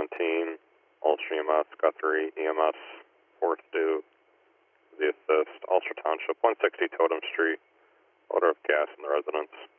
17, Ulster EMS, Guthrie EMS, 4th due, the assist, Ulster Township, 160 Totem Street, odor of gas in the residence.